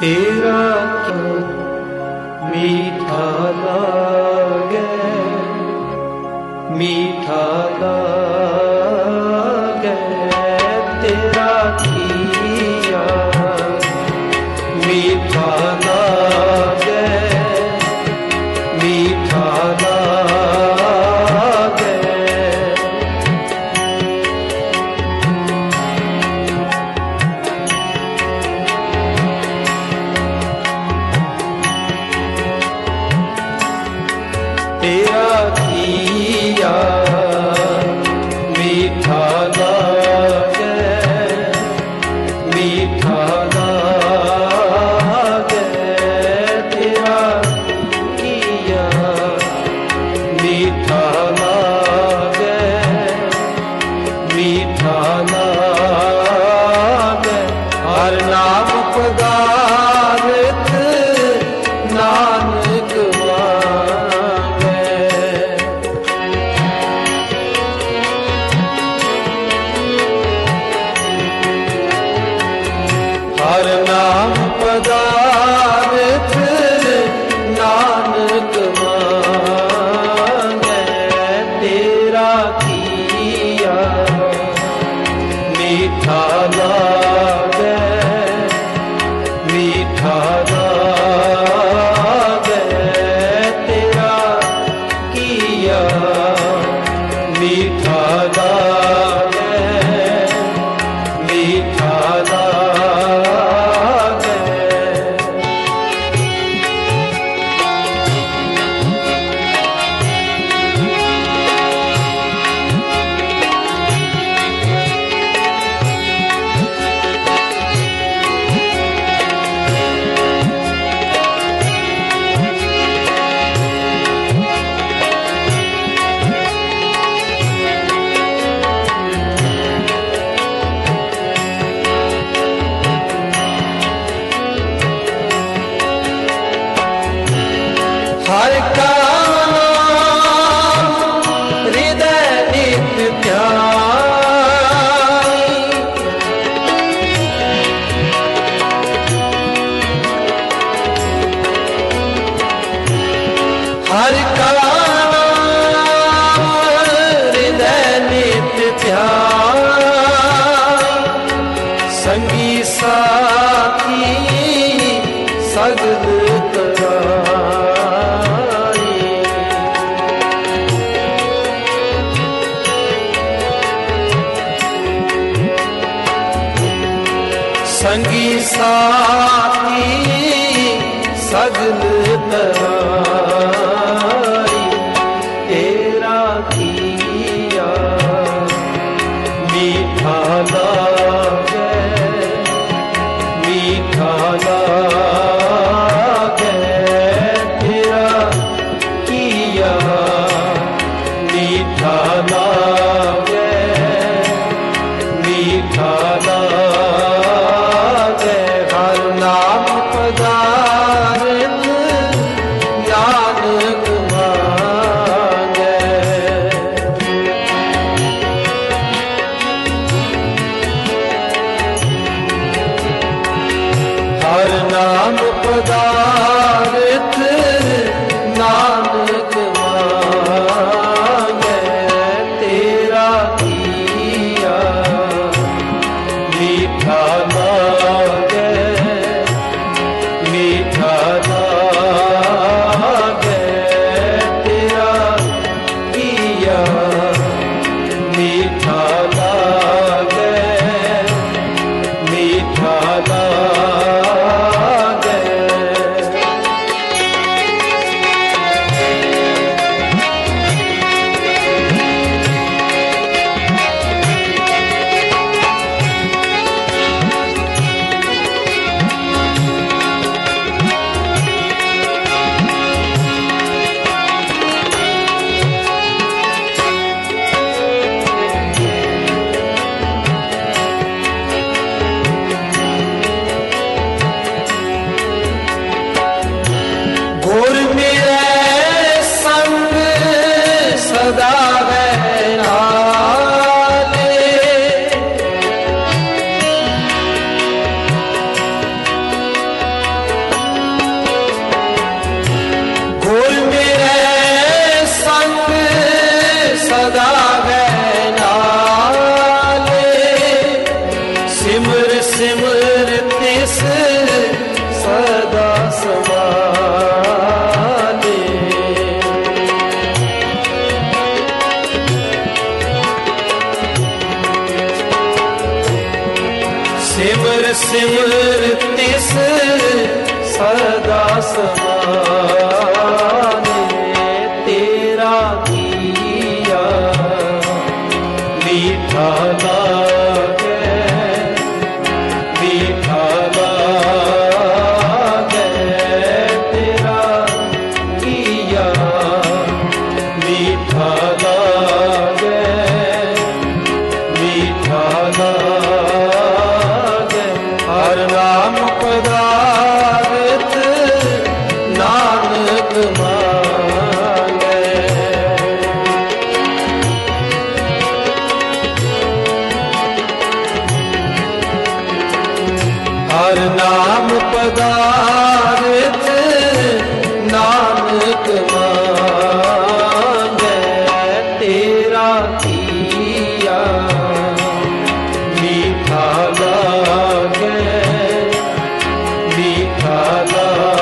तेरा क्या मीठा लागे, मीठा लागे तेरा किया, मीठा लागे, मीठा लागे। तेरा किया मीठा लागे, मीठा लागे तेरा किया, मीठा लागे, मीठा लागे। हर नाम पदार्थ नानक हर नाम पदार्थ नानक मांगे। तेरा किया मीठा लागे, मीठा लागे तेरा किया, मीठा लागे, मीठा लागे। हर का नाम हृदय नित्य ध्यान, हर का नाम हृदय नित्य ध्यान। संगी साथी सगल करा, संगी साथी सगल तराई। तेरा किया मीठा लागे, मीठा लागे तेरा किया, मीठा लागे, मीठा लागे। हर नाम पदार्थ नानक मांगे। हर नाम पदार्थ नानक मांगे। तेरा किया मीठा लागे, मीठा लागे तेरा किया, मीठा लागे, मीठा लागे। समाने। सिमर सिमर तिस सदा समाने, तेरा किया मीठा लागे, मीठा लागे, तेरा किया मीठा लागे, मीठा लागे। हर नाम पदार्थ नानक मांगे। हर नाम पदार्थ नानक मांगे, तेरा किया मीठा लागे, मीठा लागे।